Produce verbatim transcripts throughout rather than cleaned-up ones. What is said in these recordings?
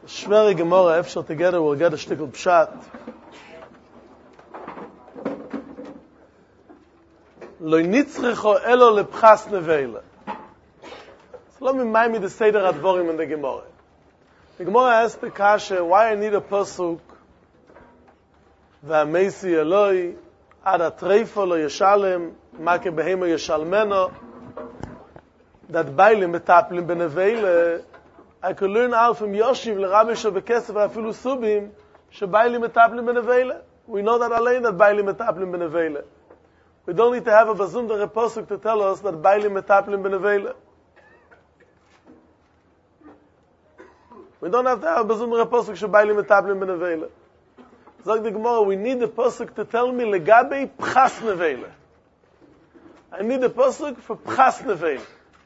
Schwere Gemara, Efshar together, we'll get a shtickle pshat. Lo nitzrecho elo lepchas nevele. So let me remind me the Seder Advorim in the Gemara. The Gemara asks the Kasha, why I need a pasuk, V'ameisi Eloi, ad atreifo lo yeshalem, make behemo yeshalmeno, that bailim betaplim benevele. I could learn out from Yoshiv, l'Rabbi Shabekesef, afilu subim, shebailim metaplim benevele. We know that alone that bailim metaplim benevele. We don't need to have a bazundere pasuk to tell us that bailim metaplim benevele. We don't have to have a bazundere pasuk shebailim metaplim benevele. Zog the Gemara, we need the pasuk to tell me legabe pchas nevele. I need the pasuk for pchas nevele.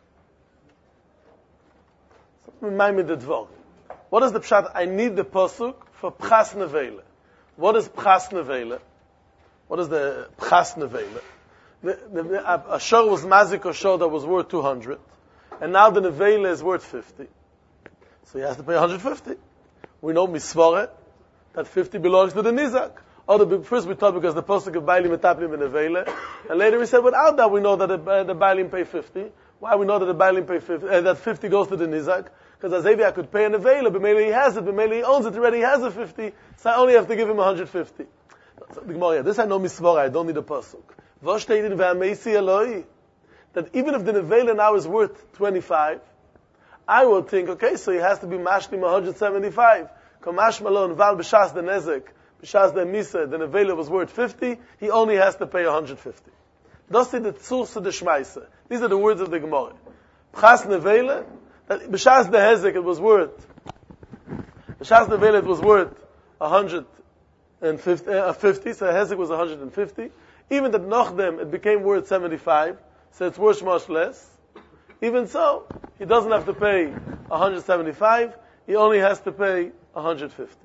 Remind me the dvar. What is the pshat? I need the pasuk for pchas nevele. What is pchas nevele? What is the pchas nevele? The, the, the, a shor was mazik or shor that was worth two hundred, and now the nevele is worth fifty. So he has to pay one hundred fifty. We know misvore that fifty belongs to the nizak. Or the, first we thought because the pasuk of bailim etaplim and nevele, and later we said without that we know that the, uh, the bailim pay fifty. Why we know that the bailim pay fifty? Uh, that fifty goes to the nizak. Because Azevi I could pay an nevela, but maybe he has it, but maybe he owns it already, he has a fifty, so I only have to give him one hundred fifty. So the Gemara, this I know misvora, I don't need a pasuk. V'oshteidin v'ameisi Eloi, that even if the nevela now is worth twenty-five, I would think, okay, so he has to be mashlim one hundred seventy-five. Kamash malon val b'shas the nezek, b'shas the misa, the nevela was worth fifty, he only has to pay one hundred fifty. Thus is the tzurs of the shmaisa. These are the words of the Gemara. Pchas nevela, that b'shas the hezek it was worth, b'shas the nevela it was worth one hundred fifty, uh, fifty, so the hezek was one hundred fifty. Even that Nochdem, it became worth seventy-five, so it's worth much less. Even so, he doesn't have to pay one hundred seventy-five, he only has to pay one hundred fifty.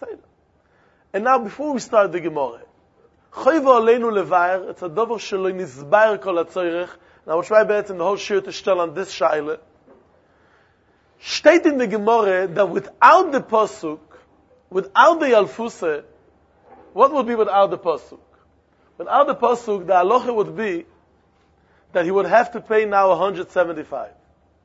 And now before we start the Gemara, Chayva aleinu levayer, it's a dover shelo nizbayer kol ha-tzorech, and I will try better in the whole shir to stell on this shaila. Steht in the Gemara that without the pasuk, without the Yalfuse, what would be without the pasuk? Without the pasuk, the halacha would be that he would have to pay now one hundred seventy-five.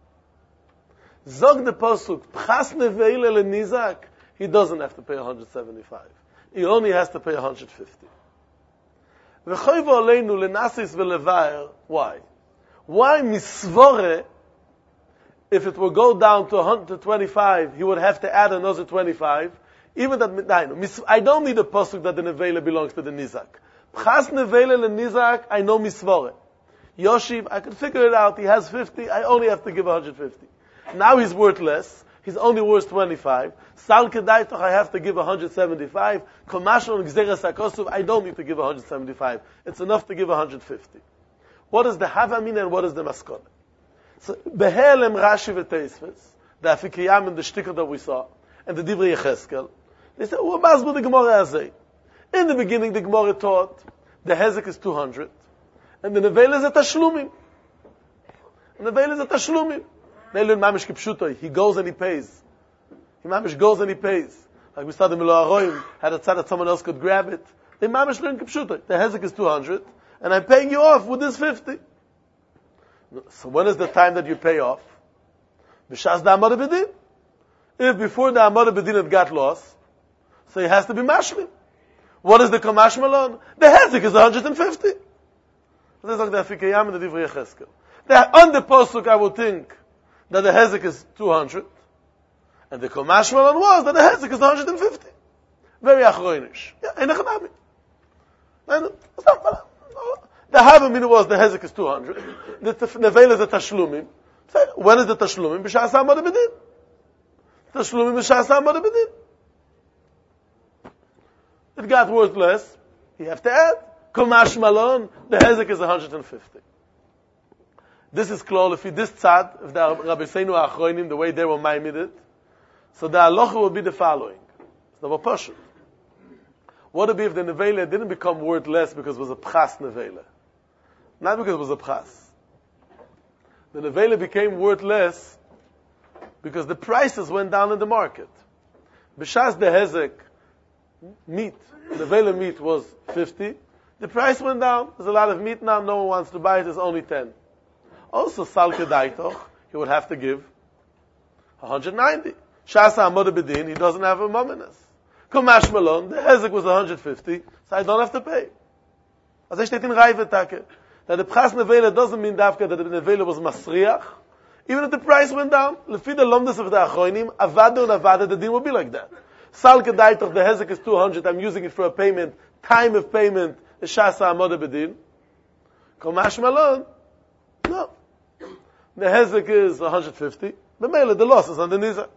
Zog the pasuk, pchas nevele lenizak, he doesn't have to pay one hundred seventy-five. He only has to pay one hundred fifty. V'choyva aleinu lenasis v'levayer, why? Why misvore? If it will go down to one hundred twenty-five, he would have to add another twenty-five. Even that, I don't need a pasuk that the nevela belongs to the nizak. Pchas nevela le nizak, I know misvore. Yoshiv, I can figure it out. He has fifty, I only have to give one hundred fifty. Now he's worth less. He's only worth twenty-five. Sal kedaitoch, I have to give one hundred seventy-five. Komashon gzeres hakosuv, I don't need to give one hundred seventy-five. It's enough to give one hundred fifty. What is the havamin and what is the maskon? So, Behelem Rashi v'Teisves, the Afikiyam and the Shtickle that we saw, and the Divrei Yecheskel, they said, what was the Gemara Azay? In the beginning, the Gemara taught, the Hezek is two hundred, and the Nevel is a Tashlumim. And the Nevel is a Tashlumim. They learn Mamish Kipshutoi, he goes and he pays. He Mamish goes and he pays. Like we saw the Milo Aroim, had a tzad that someone else could grab it. They Mamish learn Kipshutoi. The Hezek is two hundred, and I'm paying you off with this fifty. So when is the time that you pay off? B'shas the Amar B'din. If before the Amar B'din it got lost, so he has to be mashlim. What is the Kamash Malon? The Hezek is one hundred fifty. This is like the Afikayam and the Divrei Yecheskel. On the Pasuk I would think that the Hezek is two hundred, and the Kamash Malon was that the Hezek is one hundred fifty. Very achroinish. Yeah, enechanami. The Havamina was the Hezek is two hundred. The Nevel is the Tashlumim. When is the Tashlumim? B'shas Amar B'din. Tashlumim b'shas Amar B'din. It got worth less. You have to add. Komash Malon, the Hezek is one hundred fifty. This is clear. If this tzad, if the Rabbi Seinu Achroinim, the way they were maimed, so the halacha will be the following. It's the Vapashut. What would be if the Nevela didn't become worth less because it was a Pchas Nevela? Not because it was a Pchas. The Nevela became worth less because the prices went down in the market. B'shas the hezek meat, the vela meat was fifty. The price went down. There's a lot of meat now. No one wants to buy it. It's only ten. Also, sal kedaitoch, he would have to give one hundred ninety. Shasa amod bedin, he doesn't have a mominus. Kumash malon, the hezek was one hundred fifty, so I don't have to pay. As I steht in Raive Take, that the pras nevela doesn't mean dafka that the nevela was masriach. Even if the price went down, lefi the lomdes of the achronim, avada and avada, the din will be like that. Sal kedaitoch, the hezek is two hundred, I'm using it for a payment, time of payment, is shasa amod bedin. Kumash malon, no. The hezek is one hundred fifty, the mele, the loss is on the nizak.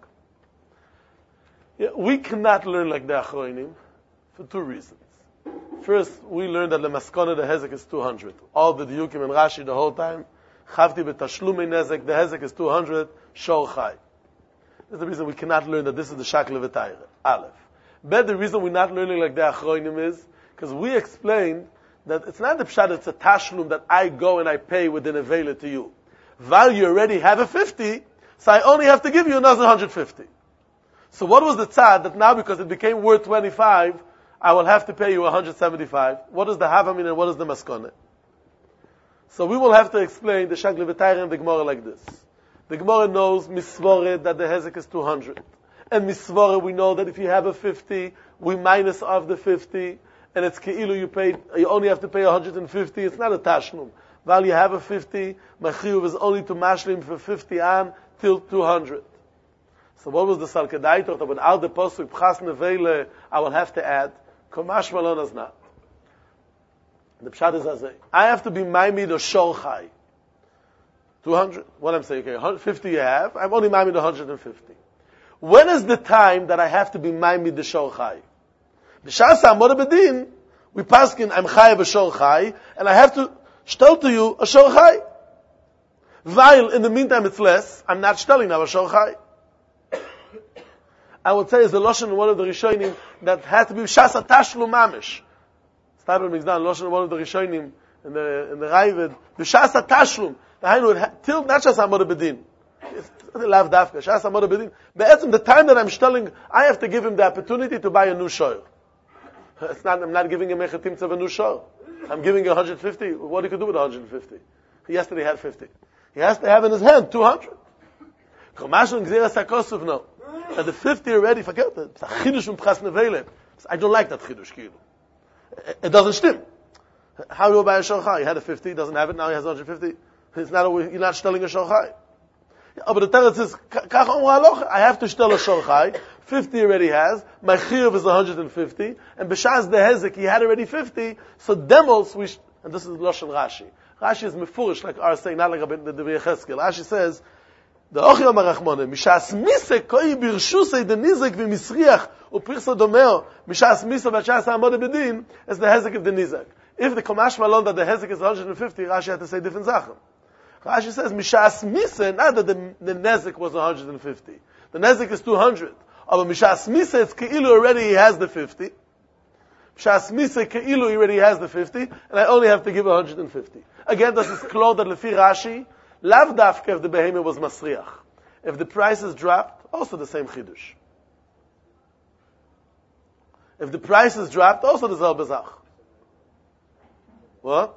Yeah, we cannot learn like the achronim for two reasons. First, we learned that the maskana the hezek is two hundred. All the diukim and Rashi the whole time. Chavti b'tashlumei nezek, the hezek is two hundred. Shor chai. That's the reason we cannot learn that this is the shakle v'tayre. Aleph. But the reason we're not learning like the achronim is because we explained that it's not the pshat, it's a tashlum that I go and I pay with an avela to you. While you already have a fifty, so I only have to give you another one hundred fifty. So what was the tzad that now because it became worth twenty-five, I will have to pay you one hundred seventy-five? What is the havamin and what is the maskone? So we will have to explain the shakle v'tayre and the Gemara like this. The Gemara knows misvore that the hezek is two hundred. And misvore we know that if you have a fifty, we minus off the fifty, and it's keilu you paid, you only have to pay one hundred fifty, it's not a tashlum. While you have a fifty, my chiyuv is only to mashlim for fifty an till two hundred. So what was the salkedaitoch that without the posuk pchas nevele I will have to add? Komash malon is not. The pshat is azay. I have to be maimid or shorchai. two hundred. What I'm saying, okay, one hundred fifty you have. I'm only maimid one hundred fifty. When is the time that I have to be maimid the shorchai? B'shas ha'amod bedin, we paskin I'm chay b'shorchai, and I have to shtel to you a shorchai. While in the meantime it's less, I'm not shtelling now a shorchai. I would say is the lashon in one of the rishonim that had to be shasa tashlum mamish. Started mix down lashon in one of the rishonim in the in the Ravid the shasa tashlum. The hainu till not shasa amod bedin. It's the lav dafka shasa amod bedin. But the time that I'm shtelling, I have to give him the opportunity to buy a new show. It's not. I'm not giving him a chetim of a new show. I'm giving him one hundred fifty. What he could do with one hundred fifty? Yesterday he had fifty. He has to have in his hand two hundred. Komash and gzeras hakosuf no. And the fifty already, forget it. It's a chidush from pchas nevele. I don't like that chidush, kilu. It doesn't stim. How do you buy a shorchai? He had a fifty, doesn't have it, now he has one hundred fifty. It's not a, you're not shtelling a shorchai. Oh, but the teretz says, I have to shtel a shorchai. fifty already has. My chiyuv is one hundred fifty. And b'shaz the hezek, he had already fifty. So demos, we, sh- and this is Lashon Rashi. Rashi is mefurish, like our saying, not like the Devi Yecheskel. Rashi says, the Ochiyom HaRachmone, Mishas Mise koi birshusei de nizek v'misriach u'pirsa domeo, Mishas Mise v'ashas ha'amod bedin, is the hezek of the nizek. If the Komash Malon that the hezek is one hundred fifty, Rashi had to say different zachen. Rashi says, Mishas Mise, not that the, the nezek was one hundred fifty. The nezek is two hundred. But Mishas Mise, it's Ke'ilu already he has the fifty. Mishas Mise, Ke'ilu he already has the fifty, and I only have to give one hundred fifty. Again, this is clothed that Lefi Rashi, Lav dafke if the behemoth was masriach. If the prices dropped, also the same chidush. If the prices dropped, also the selbe zach. What?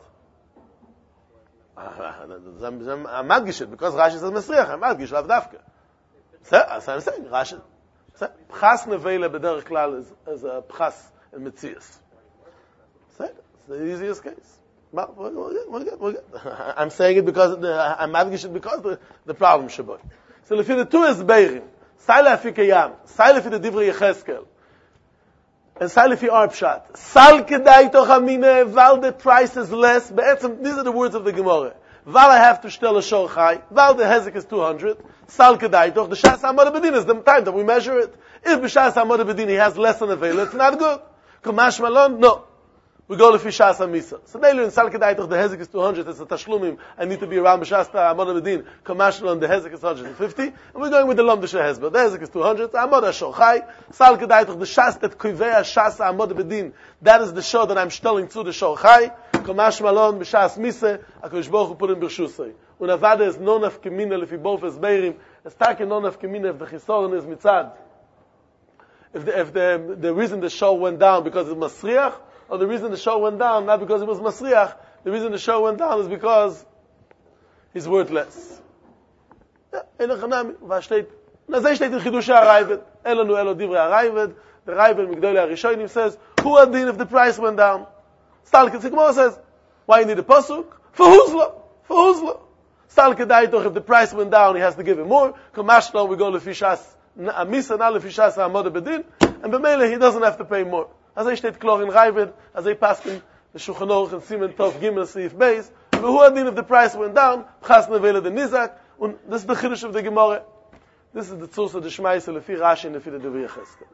I'm madgish it because Rashi says masriach. I'm madgish lav dafke. That's what I'm saying. Rashi. Pchas nevela b'derech klal is, is a pchas in mitzias. It's the easiest case. We're good, we're good, we're good. I'm saying it because the, I'm madgish it because the, the problem shaboy. So if the two is beirim, Saila fi kayam, Saila fi the divrei Yecheskel, and Saila fi our pshat. Sal kedai toch amine, while the price is less. Be'etzem, these are the words of the Gemara. While I have to shtel a shorchai, while the hezek is two hundred, Sal kedai toch, the shas hamad bedin is the time that we measure it. If b'shas hamad bedin he has less than a veil, it's not good. Kumash malon, no. We go to Fishas Hamisa. So they learn Sal Kedaitach, the Hezek is two hundred, it's a Tashlumim, I need to be around B'shasta, Amad Abedin, Kamashlan, the Hezek is one hundred fifty, and we're going with the Lom Deshe Hezbollah. The Hezek is two hundred, Amad HaShochai, Sal Kedaitach, the Shas that Kuivea Shas Amad Abedin, that is the show that I'm shtelling to the Shochai, Kamash Malon, B'shas Mise, HaKadosh Baruch Hu put in B'shusay. Unavada is non of Kemina, if he both is Beirim, it's Taki non of Kemina, if the Chisoron is Mitzad. if the, if the, the reason the show went down because it was Masriach, or the reason the show went down not because it was Masriach, the reason the show went down is because he's worthless. אין החנמי, והשתית, נזה שתית in Chidush HaRaavad, אין לנו אלו דברי HaRaavad, the Raavad Migdolei HaRishonim says, who had been if the price went down? Stalke Tzikmor says, why you need a pasuk? For Huzla, for Huzla. Stalke Daitoch, if the price went down, he has to give him more. Kamashlo, we go Lefishas, Amisa, not Lefishas HaModa Bedin, and B'meile, he doesn't have to pay more. As I state Klor in Raavad, as I pass in the Shulchan Aruch and Simen Tov Gimel Seif Beis, but who had been if the price went down? Chas Nevele the Nizak, and this is the Chiddush of the Gemara. This is the Tzus of the Shmaisa, Lefi Rashi, and Lefi the Devi Yecheskel.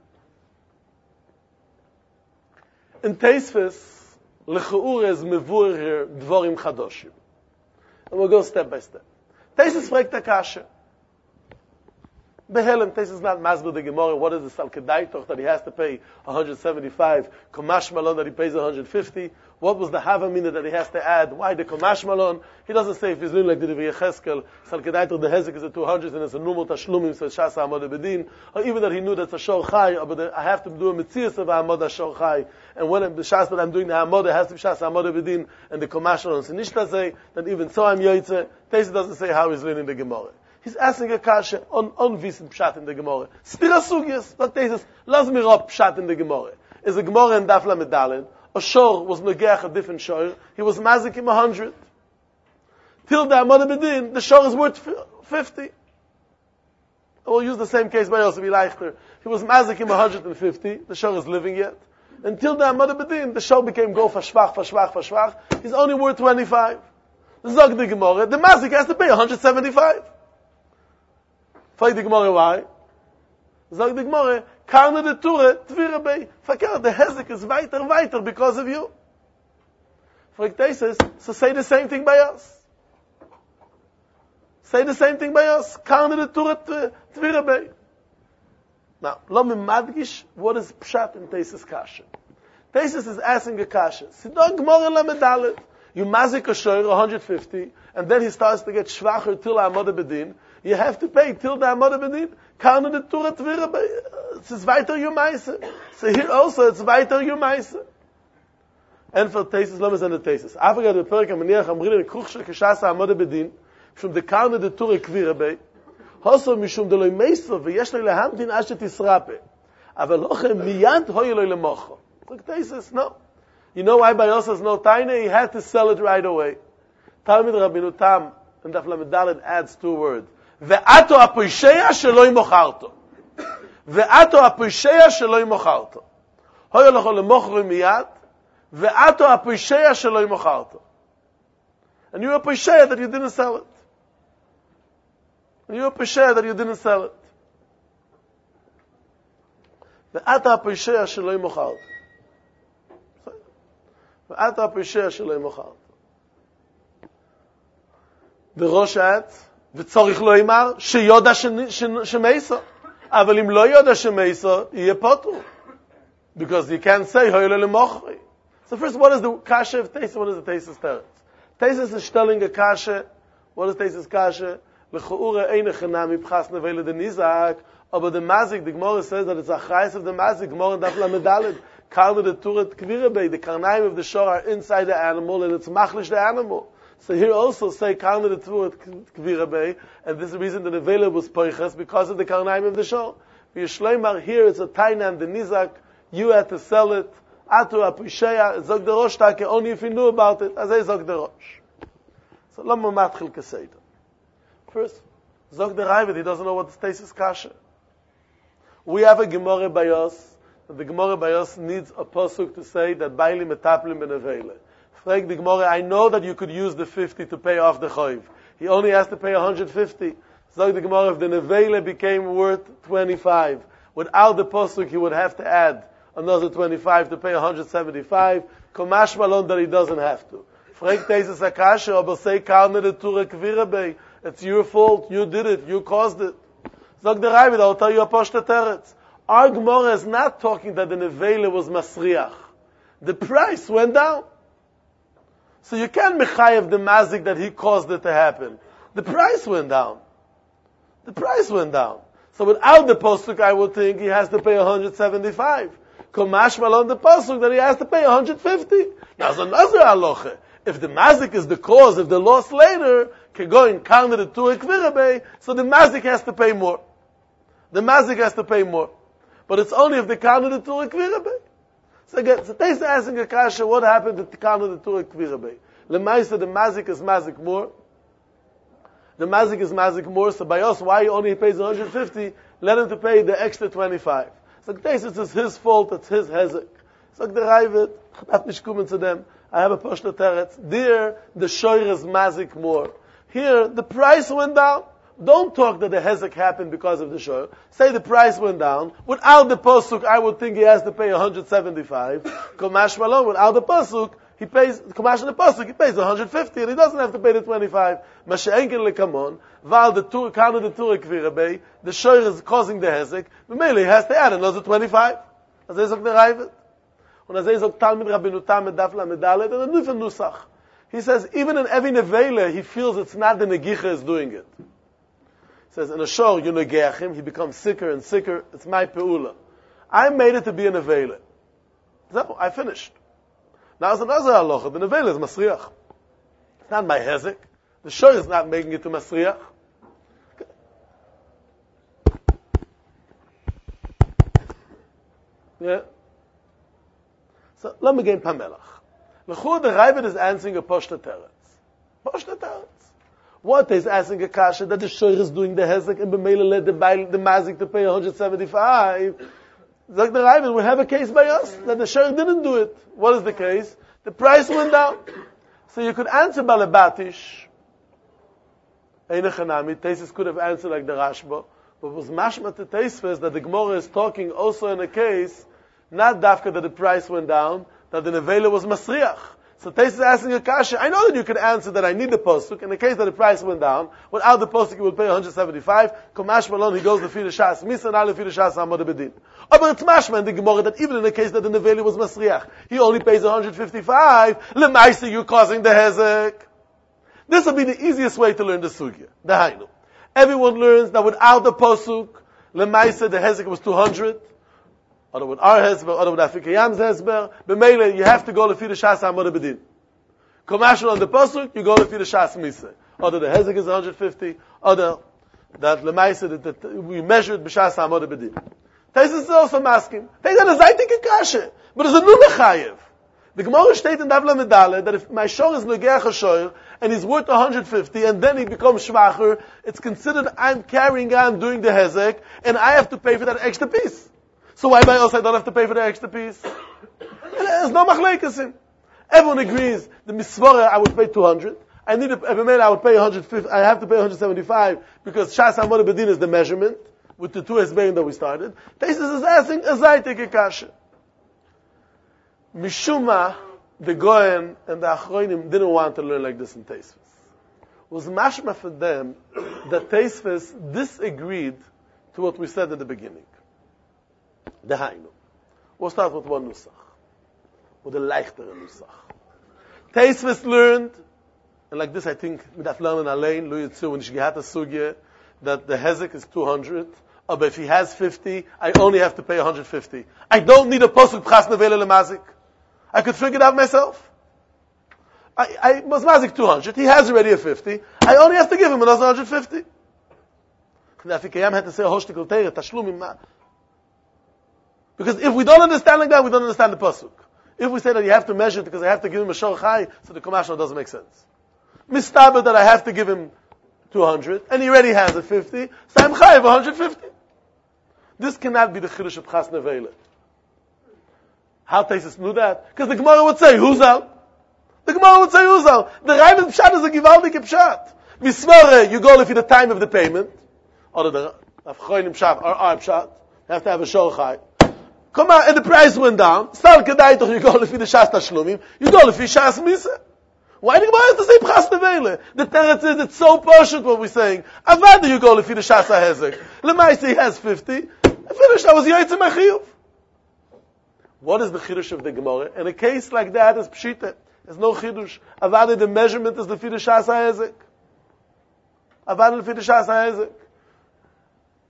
In Teisfes, Lecheure is Mevur here, Dvorim Chadoshim. And we'll go step by step. Teisfes fragt the Kasha. Behelem, Teisfes is not Masber the Gemara. What is the Salkedaitoch that he has to pay one hundred seventy-five? Komash Malon that he pays one hundred fifty? What was the Havamina that he has to add? Why the Komash Malon? He doesn't say if he's doing like the Devi Yecheskel, Salkedaitoch, the Hezek is at two hundred and it's a normal Tashlumim, so Shas HaAmod Bedin, or even that he knew that's a Shor Chai, but I have to do a Metzias of HaAmod HaShor Chai, and when I'm, the Shas that I'm doing the HaAmod, it has to be Shas HaAmod Bedin, and the Komash Malon. So Nishta say that even so I'm Yoitze. Teisfes doesn't say how he's learning the Gemara. He's asking a kasha on on visin pshat in the Gemara. Stira sugyas, not Teisfes. Lass mir up pshat in the Gemara. Is the Gemara in Daf Lamed Daled? A shor was megeach a different shor. He was mazik him a hundred. Till the Amad Bedin, the shor is worth fifty. We'll use the same case by Yosef Leichter. He was mazik him a hundred and fifty. The shor is living yet. Until the Amad Bedin, the shor became go for shvach, for shvach, for shvach. He's only worth twenty-five. Zog the Gemara, the mazik has to pay one hundred seventy-five. Frag die Gemara why? Sag die Gemara, Karne de Ture, Tvire bei. Verkehrt, the Hezek is weiter, weiter because of you. Frag Teisfes, so say the same thing by us. Say the same thing by us. Karne de Ture, Tvire bei. Now, lo me madgish, what is Pshat in Teisfes Kasha? Teisfes is asking a Kasha. Sidon Gemara la Medalet. You mazik a shor, one hundred fifty, and then he starts to get schwacher till Amod Bedin. You have to pay till the Amod Bedin. Karne de Ture Tvire bei. It's weiter your meise. So here also, it's weiter your meise. And for Teisfes, let me send the Teisfes. Afrika de Perk, Amaniach, Amrine, Kruchshe, Keshasa, Amod Bedin, from the Karne de Ture Kvire bei, Hosso mishum de loy meiso, veyesh loy lehamtin ashet isrape. Aval lochem miyad hoy loy lemocho. Look, Teisfes, no. You know why by Yosef's no taina? He had to sell it right away. Talmid Rabbeinu Tam, and Daf Lamed Daled adds two words. Ve'ato apoisheya sheloi mocharto. Ve'ato apoisheya sheloi mocharto. Hoy locho lemochro miyad. Ve'ato apoisheya sheloi mocharto. And you're apoisheya that you didn't sell it. And you're apoisheya that you didn't sell it. Ve'ato apoisheya sheloi mocharto. ואתה פשע שלא ימחרת. ורושת, וצורך לא ימר, שיודע שמייסו. אבל אם לא יודע שמייסו, יהיה פוטו. Because you can't say, הוי לא למוחרי. So first, what is the kasha of Teisfes? What is the Teisfes teretz? Teisfes is telling a kasha. What is Teisfes kasha? L'cha'ura eine chenami b'chas nevele de nizak. Aber the mazik, the Gemara says that it's a chayes of the mazik. Gemara daf lamed daled. Karne de Turet Kvirebe, the karnaim of the shore are inside the animal, and it's machlish the animal. So here also say Karne de Turet Kvirebe, and this is the reason that the Vela was poiches, because of the karnaim of the shore. For Yishleimar, here it's a tainam, the nizak, you had to sell it, atu apusheya, zog the rosh take, only if you knew about it, as I zog the rosh. So lama matchil keseda. First, zog the Raavad, he doesn't know what the Teisfes kasha. We have a Gemara by us, the Gemara by us needs a pasuk to say that Baili metaplim benevele. Frag the Gemara, I know that you could use the fifty to pay off the choiv. He only has to pay one hundred fifty. So the Gemara, if the nevele became worth twenty-five, without the pasuk he would have to add another twenty-five to pay one hundred seventy-five. Komash malon that he doesn't have to. Frag Teisfes akasha, aber say karne de ture kvirebe. It's your fault. You did it. You caused it. Zog the Raavad, I'll tell you a poshta teretz. Our Gemara is not talking that the nevele was masriach. The price went down. So you can't mechayev the mazik that he caused it to happen. The price went down. The price went down. So without the posuk, I would think he has to pay one hundred seventy-five. Komashmal on the pasuk that he has to pay one hundred fifty. Now, it's another halacha. If the mazik is the cause, if the loss later can go and counter the two ekvirabei, so the mazik has to pay more. The mazik has to pay more. But it's only if they counter the two ekvirabei. So again, so Taisa asking a kasha, what happened if they counter the two ekvirabei? Lemaisa, the mazik is mazik more. The mazik is mazik more, so by us, why he only pays one hundred fifty? Let him to pay the extra twenty-five. So Taisa, it's his fault, it's his hezek. So the Raivet, I have nicht kommen to them. I have a Pashto Teretz. There, the shoyer is mazik more. Here, the price went down. Don't talk that the hezek happened because of the shoyer. Say the price went down. Without the posuk, I would think he has to pay one hundred seventy-five. Komash Malon, without the posuk, he pays, Komash the posuk, he pays one hundred fifty, and he doesn't have to pay the twenty-five. Masha'enken lekamon, while the two, counter the two ekvirabei, the shoyer is causing the hezek, Memele, he has to add another twenty-five. As they say the Raivet. Und as he says, Talmid Rabbeinu Tam Daf Lamed Dalet, and a different nusach. He says, even in every nevela, he feels it's not the negicha is doing it. He says, in a shor, you negeach him, he becomes sicker and sicker, it's my peula. I made it to be a nevela. So, I finished. Now it's another halacha, the nevela is masriach. It's not my hezek. The shor is not making it to masriach. Yeah? So, let me get Pamelach. L'chur, the Raivet is answering a Pashto Teretz. Pashto Teretz. What is asking a kasha that the shoyer is doing the hezek and b'meila led the, the mazik to pay one hundred seventy-five? Like the Raivet, we have a case by us that the shoyer didn't do it. What is the case? The price went down. So you could answer Balabatish. Einechanami. Taisis could have answered like the Rashba. But it was mashma to Taisves that the Gemara is talking also in a case not dafka that the price went down, that the nevela was masriach. So Tais is asking a kasha. I know that you could answer that I need the posuk. In the case that the price went down, without the posuk you would pay one hundred seventy-five. Komash Malon, he goes to feed the shas. Misa na feed the shas amod bedin. Oh, but it's mashma in the Gemara that even in the case that the nevela was masriach, he only pays one hundred fifty-five. Lemaisa, you causing the hezek. This will be the easiest way to learn the sugya. The hainu. Everyone learns that without the posuk, lemaisa the hezek was two hundred. Or with our hezber, or with Afikayam's hezber, b'meile, you have to go to feed the shas amod bedin. Commercial on the pasuk, you go to feed the shas misa. Or the hezek is one hundred fifty, or the, that lemaisa, that, that we measured b'shas amod bedin. Taisus is also asking. Taisus is I think a kasha, but it's a numechayev. The Gemara states in Davla Medale that if my shor is negeach a shor, and he's worth one hundred fifty, and then he becomes shvacher, it's considered I'm carrying on doing the hezek, and I have to pay for that extra piece. So why by us I don't have to pay for the extra piece? There's no machlekes in. Everyone agrees the misvara I would pay two hundred. I need a, a I would pay one hundred fifty. I have to pay one hundred seventy-five because shas amod bedin is the measurement with the two esbeim that we started. Taisus is asking azay take a kasha. Mishuma the Goyen and the Achronim didn't want to learn like this in Taisvis. It was mashma for them that Taisvis disagreed to what we said at the beginning. The Hainu. We'll start with one Nusach. With a leichtere Nusach. Taisvis learned, and like this I think, with that learning allein, Lu Yitzu, when she had a sugya, that the hezek is two hundred, or but if he has fifty, I only have to pay one hundred fifty. I don't need a posuk pchas nevele lemazik. I could figure it out myself. I, I was mazik two hundred. He has already a fifty. I only have to give him another one hundred fifty. Afikayam had to say a hoshtikul teir, tashlumim. Because if we don't understand like that, we don't understand the pasuk. If we say that you have to measure it because I have to give him a shor chai, so the commercial doesn't make sense. Mistaber that I have to give him two hundred, and he already has a fifty, so I'm chayiv one hundred fifty. This cannot be the chidush of chas nevela. How Taisus knew that? Because the Gemara would say, who's out? The Gemara would say, who's out? The Raivet Pshat is a Givaldik Pshat. Mismare, you go for the time of the payment, or the Afchoinim Pshat, or our Pshat, you have to have a shor chai. Come on, and the price went down. Stal Kedai Toch, you go for the Shas Tashlumim, you go for Shas Misa. Why the Gemara has to say Pchas Nevele? The Teretz is, it's so poshut what we're saying. Avada you go for the Shas HaHezek. Lemaisi he has fifty. I finished, I was Yotzei Mechiyuv. What is the chidush of the Gemara? In a case like that, it's pshita. There's no chidush. Avada, the measurement is the fi the shas ha'ezek. Avada, the fi the shas ha'ezek.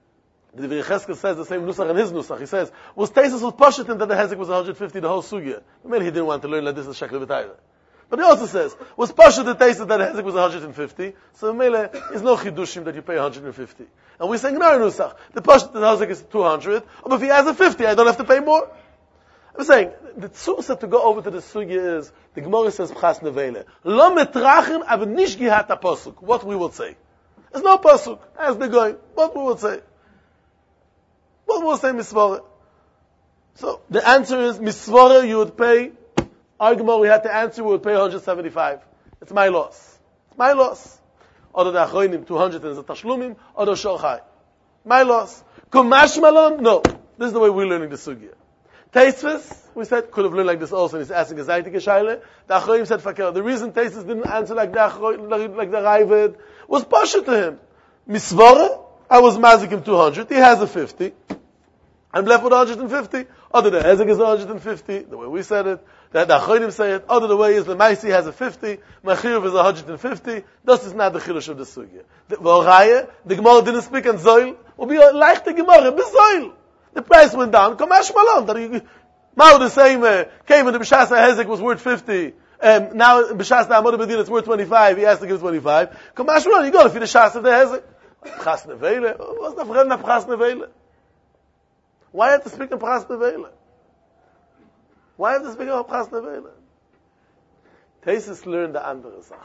The Divrei Cheskel says the same nusach in his nusach. He says, was Taisus was Pashut that the Hezek was one hundred fifty, the whole sugya. Maybe he didn't want to learn like this as Shekli B'Tayra. But he also says, was Pashut the Taisus that the Hezek was one hundred fifty, so Mele is no chidushim that you pay one hundred fifty. And we're saying, no, nusach, the Pashut that the Hezek is two hundred, but if he has a fifty, I don't have to pay more. I'm saying, the tzursa to go over to the sugya is, the Gemara says, Pchas Nevele. Lo metrachen, aber nish gihat ha-posuk. What we would say. There's no posuk. As the going. What we would say. What we would say, misvore. So, the answer is, misvore, you would pay, our Gemara, we had to answer, we would pay one hundred seventy-five. It's my loss. It's my loss. Oder the Achroinim, two hundred and the Tashlumim, oder Shorchai. My loss. Kumash Malon? No. This is the way we're learning the sugya. Taisvis, we said, could have learned like this also, and he's asking a Zaytik Shaila. The Achroim said, Fakir. The reason Taisvis didn't answer like the Achroim, like, like the Ravid, was Pasha to him. Misvara, I was mazik him two hundred, he has a fifty. I'm left with one hundred fifty. Other the Hezek is one hundred fifty, the way we said it. The, the Achroim say it. Other the way is the Maisi has a fifty, Machiriv is one hundred fifty. This is not the Chilush of the Sugya. The V'oraya, the Gemara didn't speak on Zoil, will be like the Gemara, B'Zoil. The price went down. Kamash Malon. Now the same uh, came when the B'Shas HaHezek was worth fifty. Um, now B'Shas HaAmod HaMedina it's worth twenty-five. He has to give twenty-five. Kamash Malon. You go to feed the Shas of the Hezek. Pchas Nevele. What's the friend of Pchas Nevele? Why have to speak of Pchas Nevele? Why have to speak of Pchas Nevele? Taisus learned the andere Sache.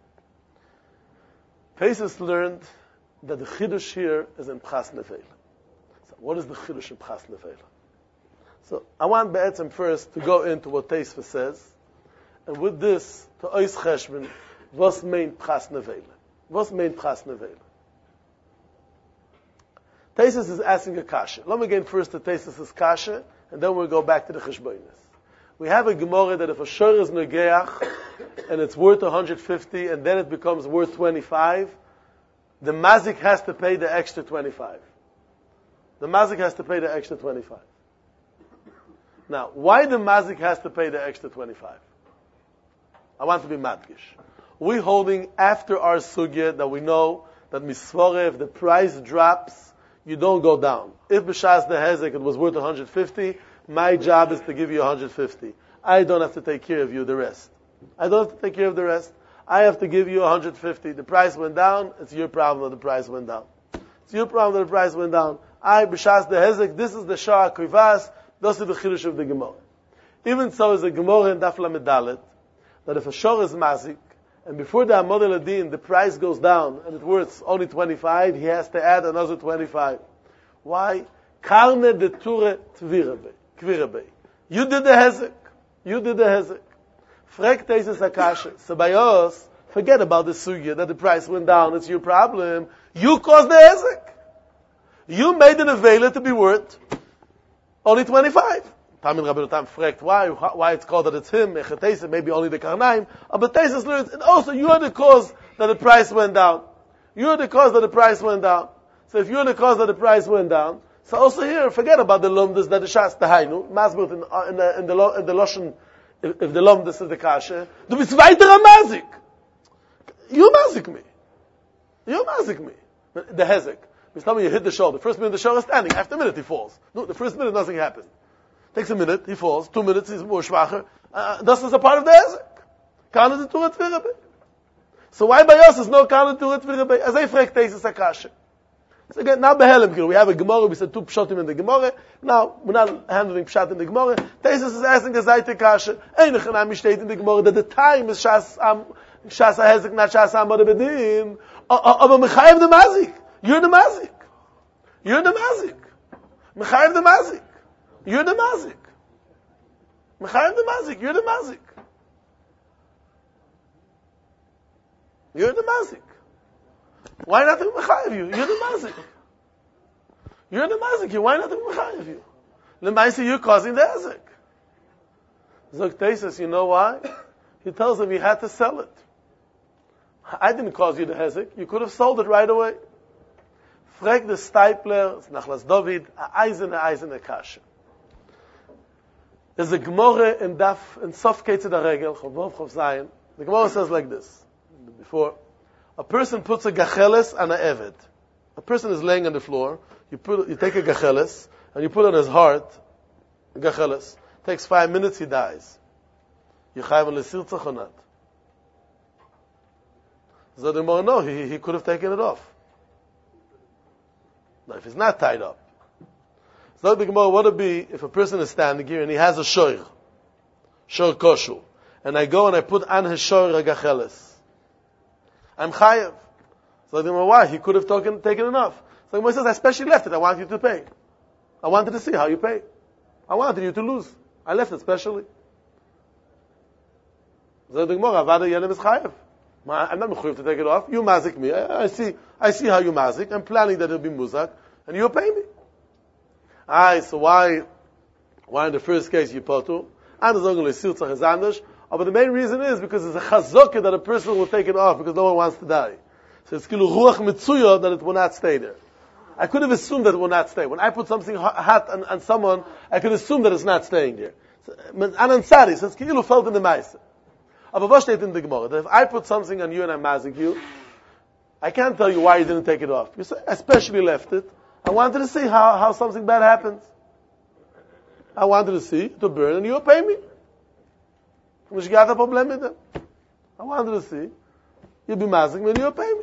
Taisus learned that the Chidush here is in Pchas Nevele. What is the Chidush in Pchas Nevela? So, I want Be'etzem first to go into what Taisva says, and with this, to Ois Cheshbon, what's main Pchas Nevela? What's main Pchas Nevela? Taisus is asking a kasha. Let me get first to Taisus' kasha, and then we'll go back to the Cheshbonis. We have a Gemara that if a shor is negeach, and it's worth one hundred fifty, and then it becomes worth twenty-five, the mazik has to pay the extra twenty-five. The mazik has to pay the extra twenty-five. Now, why the mazik has to pay the extra twenty-five? I want to be madgish. We're holding after our sugya that we know that misvore, if the price drops, you don't go down. If b'shas the hezek it was worth one hundred fifty, my job is to give you one hundred fifty. I don't have to take care of you the rest. I don't have to take care of the rest. I have to give you one hundred fifty. The price went down, it's your problem that the price went down. It's your problem that the price went down. I, b'shas the hezek, this is the shah krivas, this is the chidush of the Gemara. Even so is a Gemara in Daf Lamed Dalet, that if a shor is mazik, and before the Amod Eladin, the price goes down, and it worth only twenty-five, he has to add another twenty-five. Why? Karne de ture tvirebe. You did the hezek. You did the hezek. Frek teises akashe. So by us, forget about the sugya, that the price went down, it's your problem. You caused the hezek. You made it available to be worth only twenty-five. Tamin Rabbi Tam fragt why why it's called that it's him. Maybe only the karnaim. But Taisus learns, and also you are the cause that the price went down. You are the cause that the price went down. So if you are the cause that the price went down, so also here forget about the lumdus that the shas tahainu masbut in in the in the, in the loshen. If, if the lumdus is the kasha, du bist weiterer mazik. You mazik me. You mazik me. The hezek. It's not when you hit the shore. The first minute the shore is standing. After a minute he falls. No, the first minute nothing happens. Takes a minute, he falls. Two minutes he's more schwacher. Uh, this is a part of the hezek. Kana de turet v'irabe. So why by us is no kana de turet v'irabe? As I frek teises akasha. So again, now behelim, we have a Gemara, we said two pshatim in the Gemara. Now, we're not handling pshat in the Gemara. Teisus is asking a zayte kasha. Einich and I'm in the Gemara that the time is shas am shas hezek, not shas amad bedin. Aber mechayev the mazik. You're the mazik. You're the mazik. Mechayev the mazik. You're the mazik. Mechayev the mazik. You're the mazik. You're the mazik. Why not mechayev you? You're the mazik. You're the mazik. Why not mechayev you? L'maisi, you're causing the hezek. Zok Teisus, you know why? He tells him you had to sell it. I didn't cause you the hezek. You could have sold it right away. Frag the Stipler, Nachlas David, a eisen, a eisen, a kasha. There's a Gemara in Daf, in Sof Ketzed HaRegel, Chavov Chav Zayin. The Gemara says like this. Before, a person puts a gacheles on an eved. A person is laying on the floor. You put, you take a gacheles, and you put it on his heart, a gacheles. Takes five minutes, he dies. You chayv on l'sirtzach or not? So the more no, he, he could have taken it off. Now, if he's not tied up. So the Gemara, what would it be if a person is standing here and he has a shoir, shoir koshu, and I go and I put on his shoir a gacheles. I'm chayev. So the Gemara, why? He could have taken, taken it off. So the Gemara says, I especially left it. I want you to pay. I wanted to see how you pay. I wanted you to lose. I left it specially. So the Gemara, Avada Yenem is chayev. I'm not mechuyev to take it off. You mazik me. I, I see. I see how you mazik. I'm planning that it'll be muzak, and you'll pay me. Aye, so why, why in the first case you potu? And the zogen le'sirtzach is anders. But the main reason is because it's a chazokah that a person will take it off because no one wants to die. So it's kilu ruach mitzuya that it will not stay there. I could have assumed that it will not stay. When I put something hot on, on someone, I could assume that it's not staying there. Anansari says kilu felt in the ma'ase. Aber was steht in the Gemara? That if I put something on you and I mazik you, I can't tell you why you didn't take it off. You say, I especially left it. I wanted to see how, how something bad happens. I wanted to see to burn and you'll pay me. I wanted to see. You'll be mazik me and you'll pay me.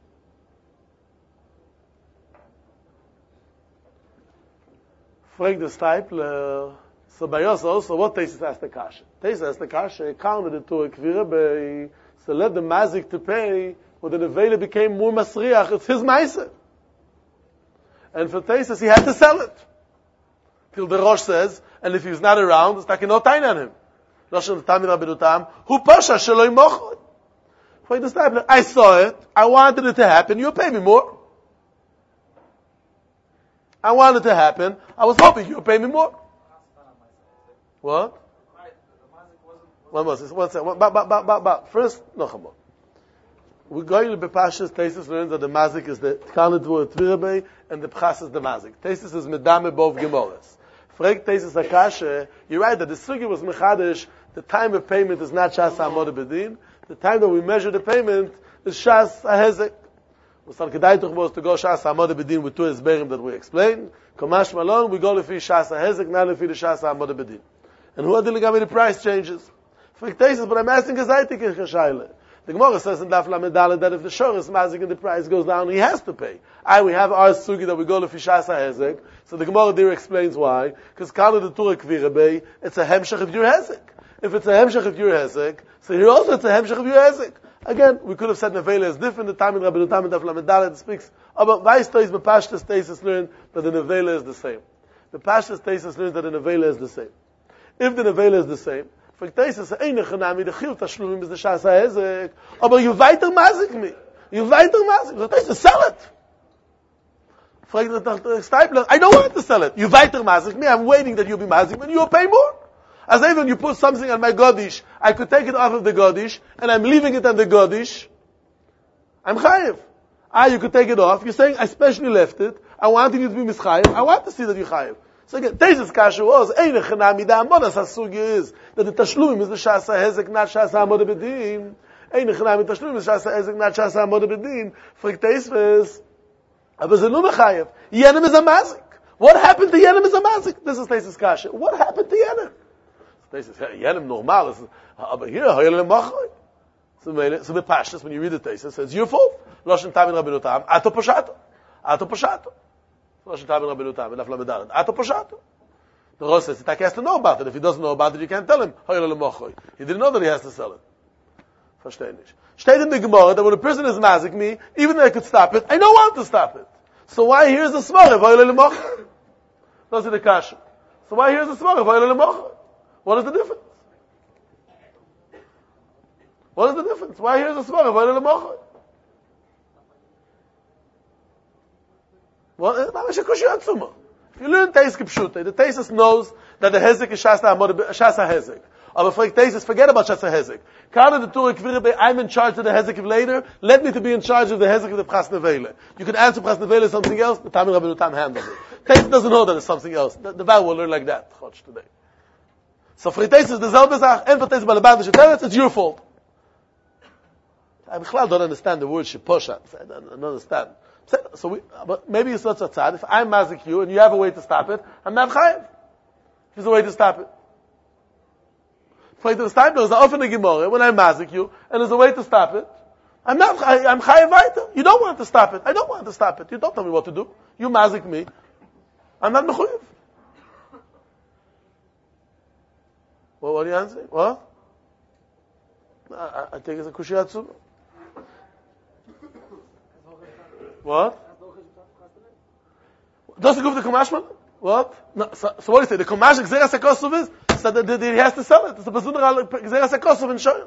Frag the stipler. So by us also, what Tesis asked the kasha? Tesis asked the kasha, he counted it to a kvira bei, so let the mazik to pay, when the nevela became more masriach, it's his meiser. And for Tesis, he had to sell it. Till the Rosh says, and if he's not around, it's like no time on him. Rosh and Tamir Abinutam, who pasha shaloi mochot. For the stipler, I saw it, I wanted it to happen, you'll pay me more. I wanted it to happen, I was hoping you'll pay me more. What? One more. One second. But, but, but, but, but. First, no, come on. We're going to be Pashas. Tesis learns that the mazik is the Tkanet Dvor Tvirabei, and the Pchas is the mazik. Tesis is Medame both Gemores. Frag Tesis Akashe, you're right that the Sugi was Mechadish, the time of payment is not Shas HaAmod Bedin, the time that we measure the payment is Shas HaHezek. Musar Kedaituch was to go Shas HaAmod Bedin with two Esberim that we explained. Komash Malon, we go Lefi Shas HaHezek, not Lefi the Shas HaAmod Bedin. And who are dealing with the price changes? For Tesis, but I'm asking a Zaytik in Chashayla. The Gemara says in Daf Lamed Daled that if the shor is mazik and the price goes down, he has to pay. I, we have our sugi that we go to Fishas HaHezek. So the Gemara there explains why. Because Kala the Torah Kvirabei, it's a hemshach of your hezek. If it's a hemshach of your hezek, so here also it's a hemshach of your hezek. Again, we could have said Nevela is different. The time in Rabbeinu Tam in Daf Lamed Daled speaks about Vaistois Bepashtas Tesis learned that the Nevela is the same. The Pashtas Tesis learns that the Nevela is the same. If the Nevela is the same, for Tesis, eine Chanami, the Chil Tashlumim is the Shas HaHezek, aber you weiter mazik me. You weiter mazik. For Tesis, sell it. For Stipler, I don't want to sell it. You weiter mazik me, I'm waiting that you'll be mazik me, and you'll pay more. As even you put something on my Godish, I could take it off of the Godish, and I'm leaving it on the Godish, I'm chayiv. Ah, you could take it off. You're saying, I specially left it. I wanted you to be mischayiv. I want to see that you're chayiv. So again, Tesis Kasha was, Eine Chanami, the Amonas HaSugi is, that the Tashlumim is the Shas HaHezek, not Shas HaAmod Bedin. Eine Chanami, Tashlumim is Shas HaHezek, not Shas HaAmod Bedin. For Tesis, aber ze nu mechayev. Yenem is a mazik. What happened to Yenem is a mazik? This is Tesis Kasha. What happened to Yenem? Tesis, Yenem normal, aber here, Yenem Machoy. So, so the Pashtas, when you read the Tesis, it says, your fault. Loshen Tamim Rabbeinu Tam, Ato Poshato. Ato Poshato. Loshen Tamim Rabbeinu Tam, Daf Lamed Daled. Ato Poshato. The Rosh says, he has to know about it. If he doesn't know about it, you can't tell him. He didn't know that he has to sell it. Versteh nicht. Steht in the Gemara that when a person is mazik me, even though I could stop it, I don't want to stop it. So why here's the smara? Those are the kasha. So why here's the smara? What is the difference? What is the difference? Why here's the smara? Well, if you learn Teis Kipshute, the Tesis knows that the Hezek is Shas HaHezek. Aber for Tesis, forget about Shas HaHezek. Kana the Torah Kvirbe, I'm in charge of the Hezek of later, let me to be in charge of the Hezek of the Pras Nevele. You can answer Pras Nevele something else, the Tamil Rabbeinu Tam handles it. Tesis doesn't know that it's something else. The, the Val will learn like that, Chotch, today. So for Tesis, the Zelbe Zach, and for Tesis Balabadish Teretz, it's your fault. I don't understand the word Sheposhat. I don't understand. So we, but maybe it's such a tzad. If I mazik you and you have a way to stop it, I'm not chayiv. There's a way to stop it. Way to stop it is often a gemara when I mazik you and there's a way to stop it. I'm not. I'm chayiv weiter. You don't want to stop it. I don't want to stop it. You don't tell me what to do. You mazik me. I'm not mechuyev. Well, what do you answer? What? I, I think it's a kushiyatsu. What? Doesn't go to the Kamashman? What? No, so, so what do you say? The Kamash Gzeras HaKosov is, so that, that he has to sell it. It's a Bazundra Gzeras HaKosov in Shoyer.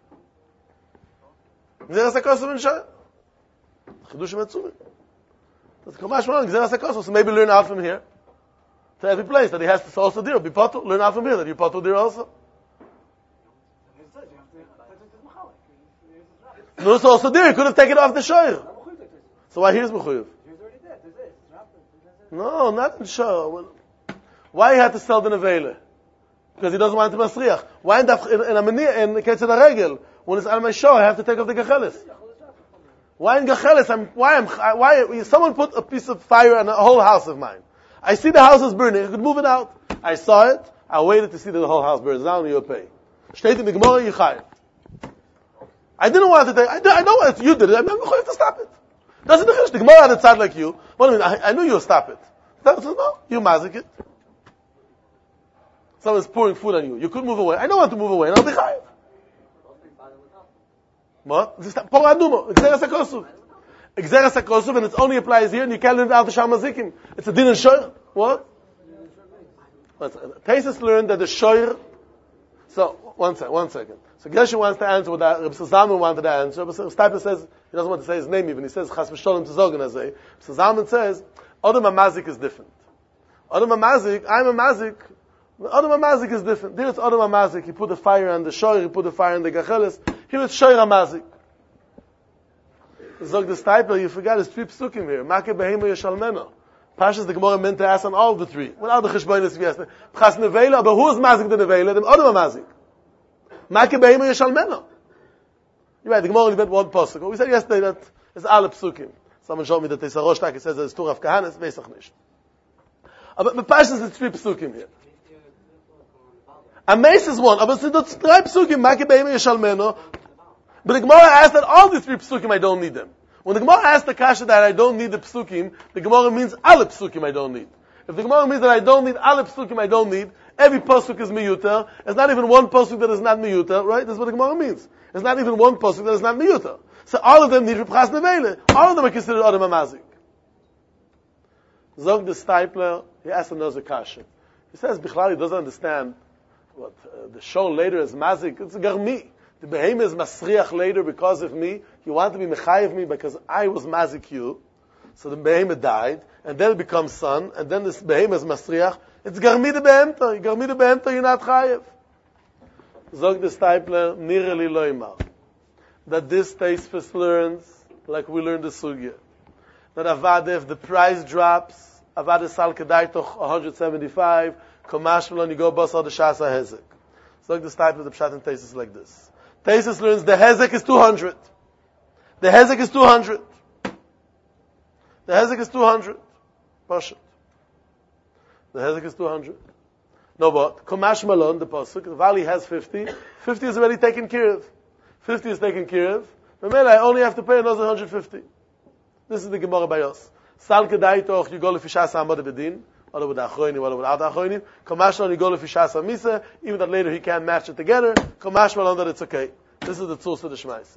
Gzeras HaKosov in Shoyer. Chidush Metzumi. That's Kamashman, Gzeras HaKosov. So maybe learn out from here to every place that he has to also deal. Be potter, learn out from here that you potter deal also. No, so also there, he could have taken it off the Shoyer. So why here's Mechuyev? No, not in Shoyer. Why he had to sell the Nevele? Because he doesn't want to Masriach. Why in a Meniah, in Ketzed HaRegel, when it's on my show, I have to take off the Gecheles? Why in Gecheles? I'm, why am, why, someone put a piece of fire on a whole house of mine. I see the house is burning, I could move it out. I saw it, I waited to see that the whole house burns down, and you pay. Steht in the Gemara, you chayiv. I didn't want to take, I, I know what you did it, I'm not going to stop it. Doesn't the the Gemara had a tzad like you. What do you mean? I, I knew you would stop it. That was, no, you mazik it. Someone's pouring food on you. You could move away. I don't want to move away, and I'll be chayiv. What? Por adumo. Gzeras HaKosov. Gzeras HaKosov, and it only applies here, and you can't learn it out the Shamazikim. It's a din and shoyer. What? Taisus learned that the shoyer. So one second. One second. So Geshe wants to answer what that Reb Zalman wanted to answer. But Stipler says he doesn't want to say his name even. He says Chas v'Sholem to Zogan Azay. So Zalman says Adam Amazik is different. Adam Amazik, I'm a Mazik. Adam Amazik is different. There it's Adam Amazik. He put the fire on the shoyer. He put the fire on the gacheles. Here it's shoyer Amazik. Zog the Stipler, you forgot his three psukim here. Make behema yeshalmeno. Pashas the Gemara meant to ask on all the three. Without the cheshbonis we asked. Chas nevela, but who is Mazik the nevela? Them Adam Amazik. Make behema yeshalmeno. You're right, the Gemara only meant one pasuk. We said yesterday that it's alle psukim. Someone showed me that there's a Rosh Tak, it says there's Tur of Kahanas, Veisach Nish. But the Pashas is three psukim here. A mace is one, but it's three psukim, Make behema yeshalmeno. But the Gemara asked that all these three psukim, I don't need them. When the Gemara asked the kasha that I don't need the psukim, the Gemara means alle psukim I don't need. If the Gemara means that I don't need alle psukim I don't need, every pasuk is miyuter. It's not even one pasuk that is not miyuter, right? That's what the Gemara means. It's not even one pasuk that is not miyuter. So all of them need Reb Chas Nevele. All of them are considered Adam Amazik. Zog the Stipler, he asked another kasha. He says, Bichlal, he doesn't understand what uh, the show later is Mazik. It's Garmi. The behemoth is masriach later because of me. You want to be mechayev me because I was mazik you. So the behemoth died, and then it becomes son, and then this behemoth is masriach. It's garmi the behemta. Garmi the behemta, you're not chayev. Zog the Stipler, nireli loimar. That this Tosfos learns, like we learned the sugya, that Avada, if the price drops, Avada sal kedai toch one seventy-five, komash v'lo nigo basar the shasa hezek. Zog the Stipler, the pshat and Tosfos like this. Tosfos learns the hezek is two hundred. The hezek is two hundred. The hezek is two hundred. Pashat. The hezek is two hundred. No, but Komash Malon, the pasuk, the valley has fifty. fifty is already taken care of. fifty is taken care of. But I only have to pay another one hundred fifty. This is the Gemara by us. Sal kedai toch, you go lefishas amad bedin. Whether with Achroinim, whether without Achroinim. Komash Malon, you go lefishas amisa. Even that later he can't match it together. Komash Malon, that it's okay. This is the tools for the Shmaisa.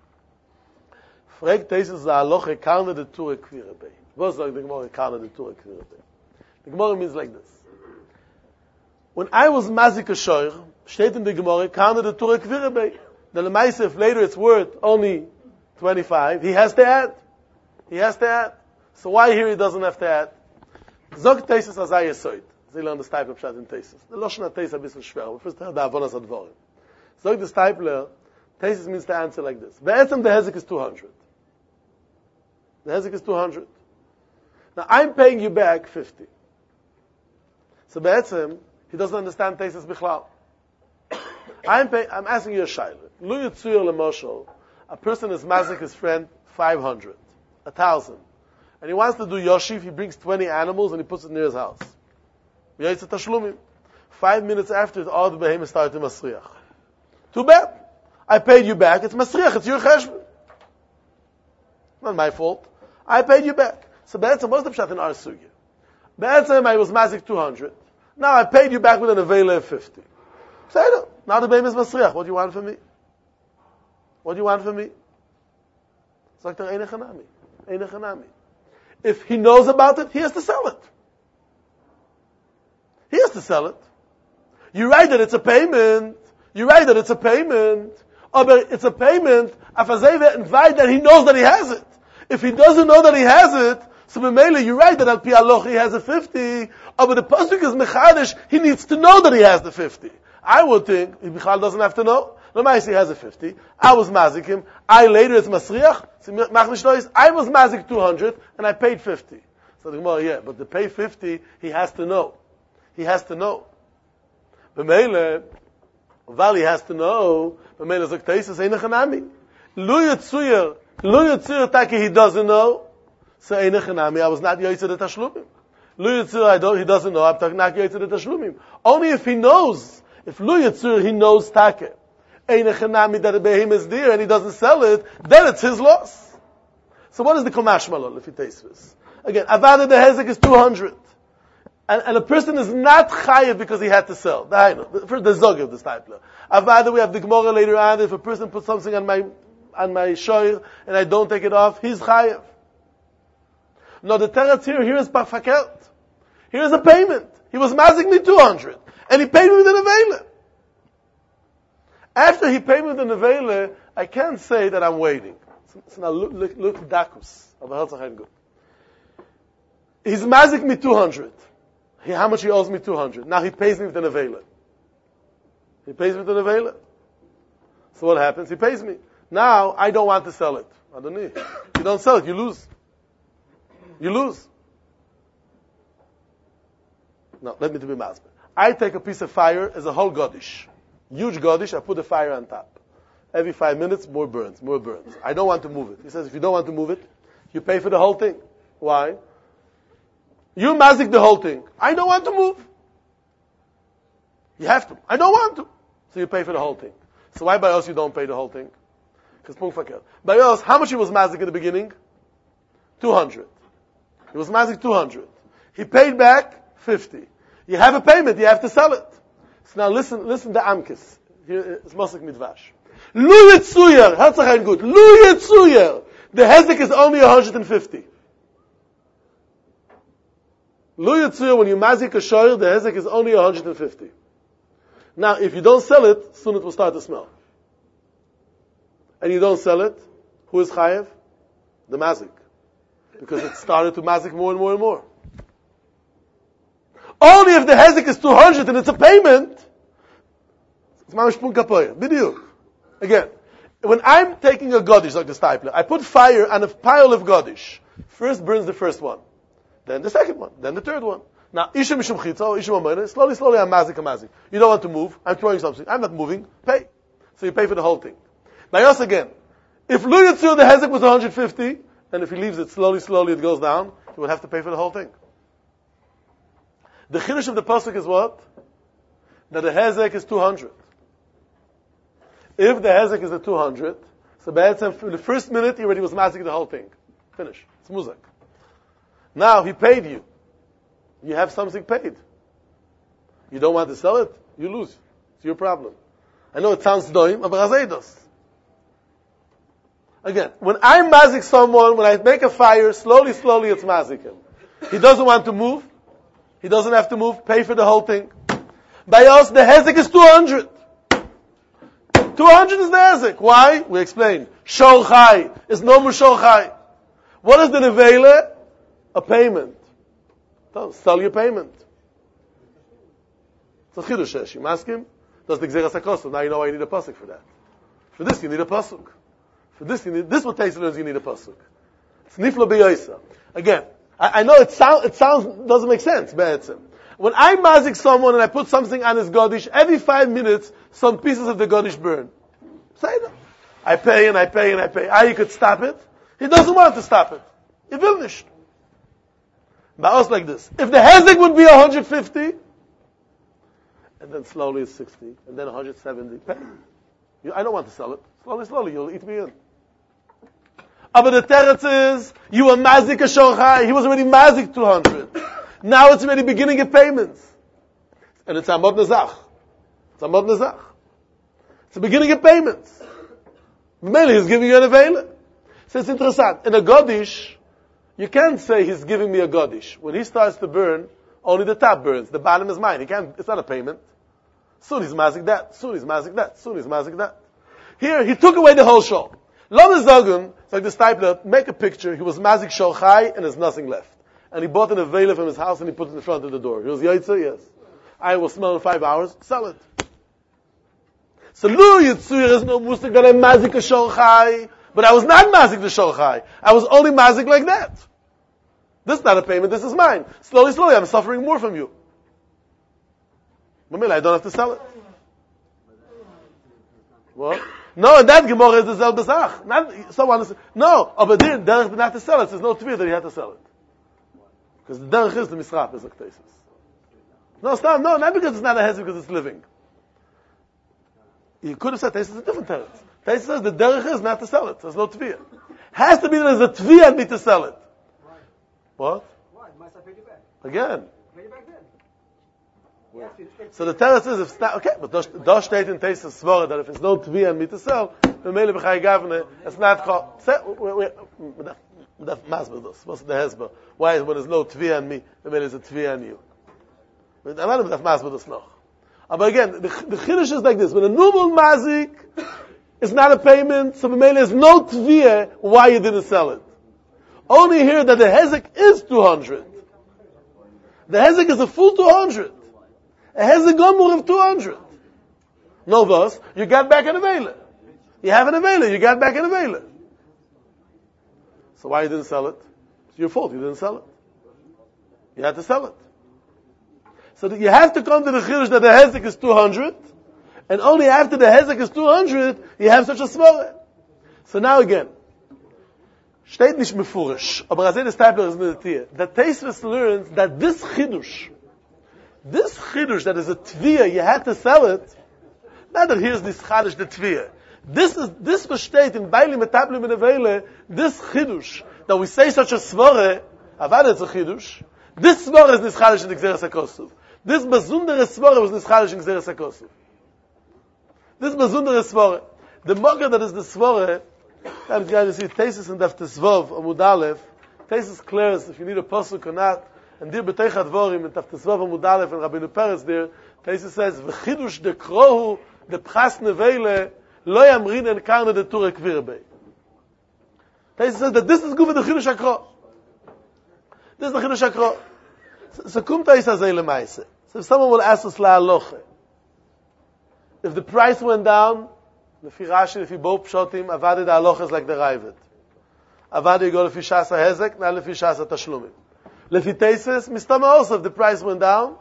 Frag Tosfos the halacha karne de Tura Kvira Bei. What's like the Gemara karne de Tura Kvira Bei? The Gemara means like this. When I was mazik a shoyer, steht in the Gemara karne de Tura Kvira Bei. The Lemaisa, if later it's worth only twenty-five, he has to add. He has to add. So why here he doesn't have to add? Zog Tosfos azay yesoid. They learn the type of pshat in Tosfos. The Lashon HaTosfos a bisschen schwer, but first the Avonas Advarim. Zog the Stipler, Tosfos means to answer like this. Be'etzem the hezek is two hundred. The hezek is two hundred. Now I'm paying you back fifty. So Be'etzem, he doesn't understand Tosfos Bichlal. I'm pay, I'm asking you a shayla. Lu yitzuyah l'moshel, a person is mazik his friend five hundred, a thousand. and he wants to do Yoshiv, he brings twenty animals and he puts it near his house. Five minutes after, all the behemoths started to Masriach. Too bad. I paid you back. It's Masriach. It's your cheshbon. Not my fault. I paid you back. So Be'etzem, what's the pshat in our sugya? Be'etzem, I was mazik two hundred. Now I paid you back with an avela of fifty. Say no. Now the behemoth is Masriach. What do you want from me? What do you want from me? It's like the Eine Chanami. Eine Chanami. If he knows about it, he has to sell it. He has to sell it. You write that it's a payment. You write that it's a payment. Oh, but it's a payment. And write that he knows that he has it. If he doesn't know that he has it, so b'meila you write that al pi aloch he has a fifty. Oh, but the pasuk is mechadish. He needs to know that he has the fifty. I would think he doesn't have to know. No matter he has a fifty. I was mazik him. I later it's masriach. I was mazik two hundred and I paid fifty. So the Gemara, yeah, but to pay fifty, he has to know. He has to know. B'meila, Vali has to know. B'meila zakteis ein chanami. Lu yitzuyer, lu yitzuyer taki he doesn't know. So ein chanami. I was not yoytzer the tashlumim. Lu yitzuyer I don't. He doesn't know. I'm not yoytzer the tashlumim. Only if he knows. If lu yitzuyer he knows take. Ein chanami that the behemoth is there and he doesn't sell it. Then it's his loss. So what is the komash malol if he tastes this? Again, avada the hezek is two hundred. And, and a person is not chayiv because he had to sell. The, first, the zog of this type. Avada, we have the Gemara later on. If a person puts something on my on my shoyer and I don't take it off, he's chayiv. No, the teretz here, here is parfakelt. Here is a payment. He was mazik me two hundred. And he paid me with an avela. After he paid me with an avela, I can't say that I'm waiting. So, so now look, look, look dakus. He's mazik me two hundred. He, how much he owes me? two hundred. Now he pays me with an avela. He pays me with an avela. So what happens? He pays me. Now I don't want to sell it. I don't need. You don't sell it, you lose. You lose. No, let me to be masber. I take a piece of fire as a whole godish. Huge godish, I put the fire on top. Every five minutes, more burns, more burns. I don't want to move it. He says, if you don't want to move it, you pay for the whole thing. Why? You mazik the whole thing. I don't want to move. You have to. I don't want to. So you pay for the whole thing. So why by us you don't pay the whole thing? Because pung fakir. By us, how much he was mazik in the beginning? two hundred. He was mazik two hundred. He paid back fifty. You have a payment, you have to sell it. So now listen, listen to Amkis. Here is Mosek Midvash. Lu Yitzuyer, Herzach good. Lu Yitzuyer. The hezek is only one hundred fifty. Lu Yitzuyer, when you mazik a shoyer, the hezek is only one hundred fifty. Now, if you don't sell it, soon it will start to smell. And you don't sell it, who is chayev? The mazik. Because it started to mazik more and more and more. Only if the hezek is two hundred and it's a payment, it's mamash pun kapoya. Bidiyuk. Again, when I'm taking a godish like the stipler, I put fire on a pile of godish. First burns the first one. Then the second one. Then the third one. Now, Isha Mishum Chitza, Isha Mamayne, slowly, slowly, I'm mazik, I'm mazik. You don't want to move, I'm throwing something. I'm not moving, pay. So you pay for the whole thing. Now, yes, again, if Lu Yitzur, the hezek was one hundred fifty, and if he leaves it slowly, slowly, it goes down, he would have to pay for the whole thing. The chiddush of the pasuk is what? That the hezek is two hundred. If the hezek is a two hundred, so Ba'etzem, in the first minute, he already was mazik the whole thing. Finish. It's muzak. Now, he paid you. You have something paid. You don't want to sell it, you lose. It's your problem. I know it sounds doim, but razeidos. Again, when I mazik someone, when I make a fire, slowly, slowly it's mazik him. He doesn't want to move. He doesn't have to move. Pay for the whole thing. By us, the hezek is two hundred. two hundred is the hezek. Why? We explained. Shor chai is no more shor chai. What is the nevela? A payment. So, sell your payment. So chidush, you ask him. Does the gzeras hakosov? Now you know why you need a pasuk for that. For this you need a pasuk. For this you need. This what takes learns you need a pasuk. It's niflo b'yoisa. Again, I, I know it sounds it sounds doesn't make sense. Be'etzem. When I mazik someone and I put something on his godish, every five minutes some pieces of the godish burn. Say that. I pay and I pay and I pay. Ah, you could stop it. He doesn't want to stop it. He will nicht. Ba'os like this. If the hezek would be one hundred fifty, and then slowly it's sixty, and then one hundred seventy, pay. You, I don't want to sell it. Slowly, slowly, you'll eat me in. But the teretz is, you were mazik a shorchai, he was already mazik two hundred. Now it's already beginning of payments. And it's amod nezach. It's amod nezach. It's the beginning of payments. Maybe he's giving you an avela. So it's interesting. In a godish, you can't say he's giving me a godish. When he starts to burn, only the top burns. The bottom is mine. He can't, it's not a payment. Soon he's mazik that. Soon he's mazik that. Soon he's mazik that. Here, he took away the whole show. Lama Zogun, it's like this type of, make a picture, he was mazik shorchai and there's nothing left. And he bought an avela from his house and he put it in front of the door. He was yaitza, yes. I will smell in five hours, sell it. So Lu Yitzur is no musik that I'm mazik a shorchai, but I was not mazik the shorchai. I was only mazik like that. This is not a payment, this is mine. Slowly, slowly, I'm suffering more from you. Mamela, I don't have to sell it. What? No, and that Gemara is the Zel Besach. Not someone is, no, but then Derech did not to sell it. There's no tvir that he had to sell it. Because the Derech is the Misraf, is like Tesis. No, stop, no, not because it's not a hezek, because it's living. You could have said Tesis is a different teretz. Tesis says the Derech is not to sell it. There's no tvir. Has to be that there's a tvir and me to sell it. What? Why? Must I pay you back? Again. Pay you back then. Yeah. So the teretz is, if it's not, okay, but does state in Tesis Svara that if it's no tvi and me to sell, the mele b'chai gavne, it's not called, that's masbedos, what's the hezbollah? Why, when there's no tvi and me, the mele is a tvi and you? I'm not even masbedos noch. But again, the, the chiddush is like this, when a normal mazik is not a payment, so the mele is no tvi, why you didn't sell it? Only here that the hezek is two hundred. The hezek is a full two hundred. A hezek gomur of two hundred. No, thus, you got back an avela. You have an avela, you got back an avela. So why you didn't sell it? It's your fault, you didn't sell it. You had to sell it. So that you have to come to the chiddush that the hezek is two hundred, and only after the hezek is two hundred, you have such a svara. So now again, steht nicht mefurish, aber as is type is mit the that Teisves learns that this chiddush, this chiddush that is a tvia, you had to sell it. Not that here's this chadish the tvia. This is this was state in Baili Metablim in Avele. This chiddush that we say such a svara, avad it's a chiddush. This svara is this chadish in the Gzeres HaKosuv. This bezundere svara was this chadish in Gzeres HaKosuv. This bezundere svara, the mocker that is the svara. I'm going to see Tesis and Daf Tesvav Amud Aleph. Tesis clears if you need a pasuk or not. And dir beteicha dvorim and Daf Tesvav Amud Aleph and Rabbeinu Peretz there. Tesis says v'chidush de krohu de pchas nevele lo yamrin en karne de ture kvirbei. Tesis says that this is good for the chidush hakro. This is the chidush hakro. So kum Tesis azay lemaise. So if someone will ask us la aloche, if the price went down, Lefi Rashi, lefi both pshotim, avadi the halachas like the Raavad. Avadi you go lefi shas hezek, not lefi shas tashlumim. Lefi Tesis, mistama also, if the price went down,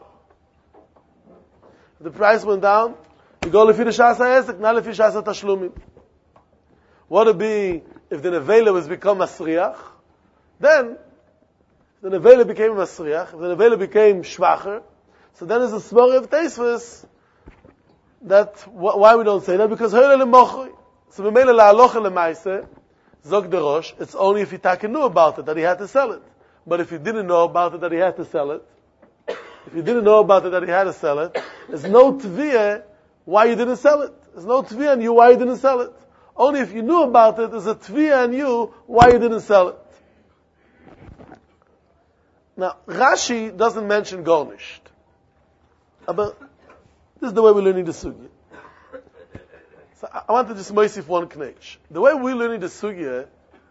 if the price went down, you go lefi the shas hezek, not lefi shas tashlumim. What would be if the nevela was become masriach? Then, if the nevela became a masriach, if the nevela became shvacher, so then there's a svara of Tesis, that wh- why we don't say that, because hoyle le mochi. So we made a la aloche le maise, zog de rosh, it's only if he taka knew about it that he had to sell it. But if he didn't know about it that he had to sell it, if he didn't know about it that he had to sell it, there's no tviyah why you didn't sell it. There's no tviyah on you why you didn't sell it. Only if you knew about it, there's a tviyah on you why you didn't sell it. Now, Rashi doesn't mention garnished. But this is the way we're learning the sugya. So I want to just moisif one knech. The way we're learning the sugya,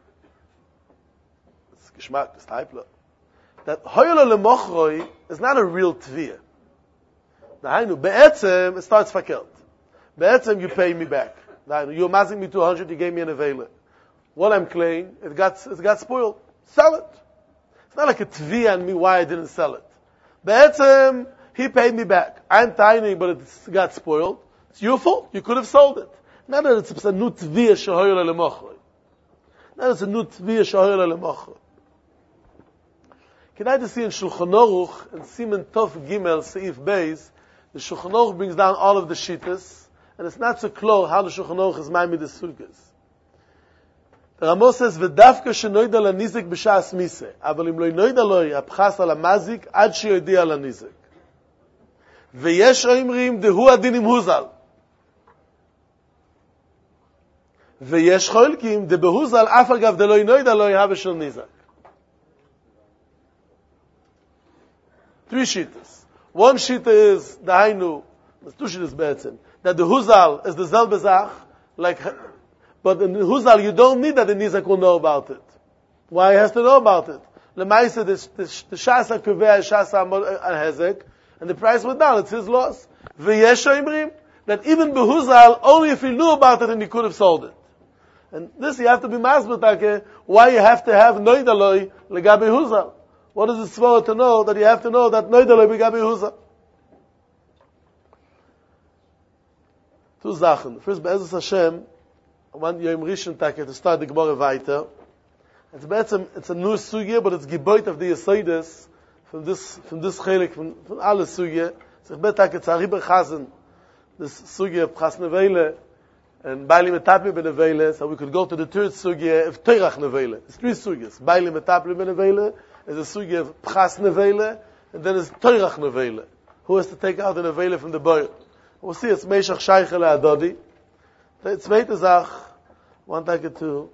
it's geschmack, it's typla, that hoyle le mochroi is not a real tviyah. Now, be'etzem, it starts fakelt. Be'etzem, you pay me back. Now, you're massing me two hundred, you gave me an avela. What I'm claiming, it got, it got spoiled. Sell it. It's not like a tviyah on me why I didn't sell it. Be'etzem, he paid me back. I'm tiny, but it got spoiled. It's your fault. You could have sold it. Not that it's a new tviyah shehoyle le mochroi. Not that it's a new tviyah shehoyle le mochroi. Can I just see in Shulchan Aruch, in Siman Tov Gimel, Seif Beis, the Shulchan Aruch brings down all of the Shittas, and it's not so clear how the Shulchan Aruch is ma'amid the Sugas. The Ramo says, "V'dafka shenoida lanizik b'shas mise, aval im lo noida lo yapchas al hamazik ad sheyodia al hanizik. V'yesh oimrim dehu adin im huzal. V'yesh cholkim de behuzal af agav de lo noida lo yahav shel nizak." Three shittas. One shitta is the hainu. There's two shittas be'etzim. That the huzal is the zelbe zach, like. But in huzal, you don't need that the nizak will know about it. Why he has to know about it? Lemaisa, the shasa kuveh, shasa hezek, and the price went down. It's his loss. V'yesh imrim, that even behuzal, only if he knew about it and he could have sold it. And this you have to be masbetake. Why you have to have noidaloi legabe huzal? What is it svara to know that you have to know that noidaloi legabe huzal? Two Sachen. First, be'ezus Hashem, one Yom Rishon Take to start the Gemara weiter. It's betzem, it's a new sugya, but it's geboit of the Yesodis from this from this chelik from from all sugya. It's a bet take it's a riber chazen. This sugya of chas nevele and baili metapli benevele. So we could go to the third sugya of teirach nevele. It's three sugyas. Baili metapli benevele is a sugya of chas nevele, and then it's teirach nevele. Who has to take out the nevele from the boy? We'll see. It's meishach shaychel adodi. The zweite Sach, one take it to